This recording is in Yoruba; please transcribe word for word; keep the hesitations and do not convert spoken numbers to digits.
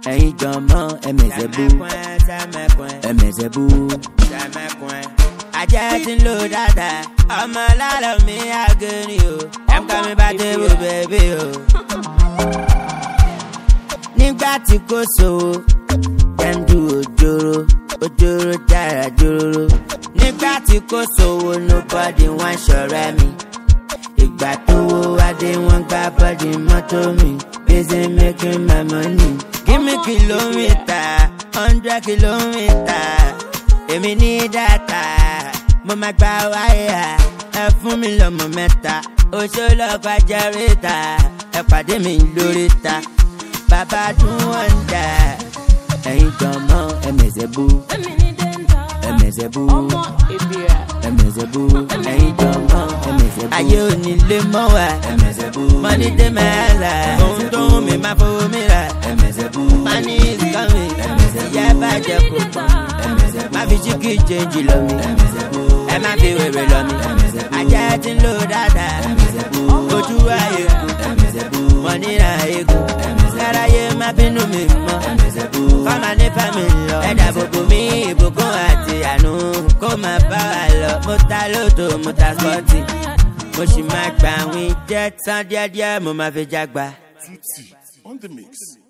Ẹ̀yin jọmọ ẹ̀mẹ̀zẹ̀bú ẹ̀mẹ̀zẹ̀bú. Ajẹ́ ti ń lò dáadáa, ọmọ lálọ́ mi àgẹ̀rì o. Ẹ̀ ń kọ́ mi bá débò bẹ́ẹ̀bí o. Nígbà tí kò sówó, dem do ojoro, ojoro dára jòrò. Nígbà tí kò sówó, nobody wan ṣọ̀rẹ́ mi. Ìgbà tó wó adé wọn gbá bọ́dì mọ́tò mi. Busy making my money. Give me kilometer, hundred kilometer. Èmi ní data, mo máa gba wáyà. Ẹ fún mi lọ́mọ mẹ́ta, oṣó lọ́kọ̀ jẹ́rìíta. Ẹ pàdé mi lórí ta, bàbá dún wọ́ndà. Ẹ̀yin jọmọ ẹ̀mẹ̀zẹ̀bú ẹ̀mẹ̀zẹ̀bú ẹ̀mẹ̀zẹ̀bú. Ẹ̀yin jọmọ ẹ̀mẹ̀zẹ̀bú. Ayé onílé mọ́ wa ẹ̀mẹ̀zẹ̀bú. Money dey my hand, ohun tó ń mi máa fowó mi rà ẹ̀mẹ̀zẹ̀bú. Money is coming, ìyá bàjẹ́ kò ẹ̀mẹ̀zẹ̀bú. Má fi chicken change lọ mi ẹ̀mẹ̀zẹ̀bú. Ẹ má fi wèrè lọ mi ẹ̀mẹ̀zẹ̀bú. Ajá ti ń lò dáadáa ẹ̀mẹ̀zẹ̀bú. Ojú ayé ẹ̀mẹ̀zẹ̀bú. Money ra egun káráyé má bínú mi mọ́ ẹ̀mẹ̀zẹ̀bú. Kọ́mà ní fámìlì lọ ẹ̀dá gbogbo mi ìbùkún àti àánú kó má bá wa lọ. Mo ta lóto mo ta spọ́ọ̀tì, mo sì máa gbà wín jẹ́ tán díẹ̀díẹ̀ mo máa fi jágba. Tutti on the mix.